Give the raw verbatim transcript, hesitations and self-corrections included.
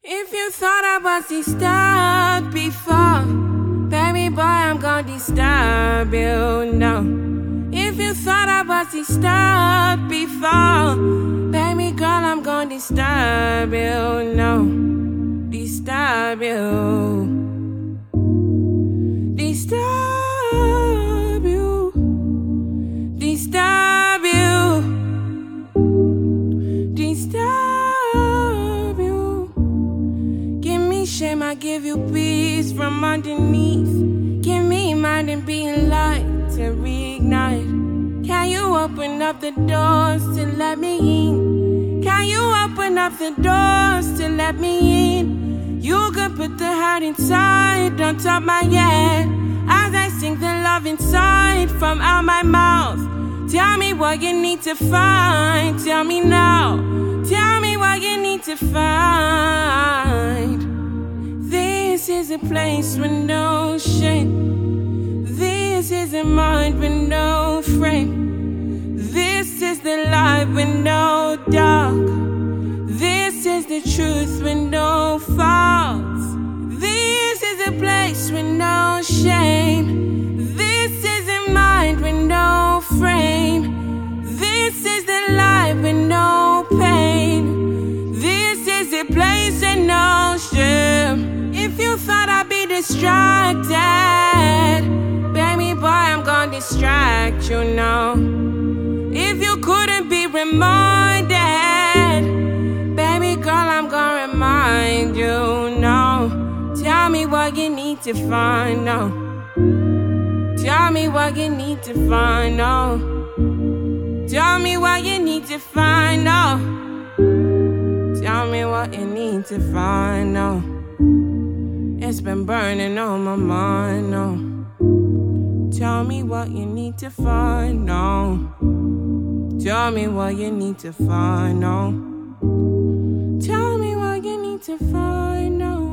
If you thought I was disturbed before, baby boy, I'm gonna disturb you, no. If you thought I was disturbed before, baby girl, I'm gonna disturb you, no. Disturb you. Disturb you. Disturb you. Disturb you. Give me shame, I give you peace from underneath. Give me mind and being light to reignite. Can you open up the doors to let me in? Can you open up the doors to let me in? You could put the hurt inside on top my head as I sing the love inside from out my mouth. Tell me what you need to find. Tell me now. Tell me what you need to find. This is a place with no shame. This is a mind with no frame. This is the light with no dark. This is the truth with no faults. This is a place with no shame. This is a mind with no frame. This is the light with no pain. This is a place with no shame. If you thought I'd be distracted, baby boy, I'm gonna distract you now. If you couldn't be reminded, baby girl, I'm gonna remind you now. Tell me what you need to find now. Tell me what you need to find now. Tell me what you need to find now. Tell me what you need to find now. It's been burning on my mind now. Tell me what you need to find now. Tell me what you need to find now. Tell me what you need to find now.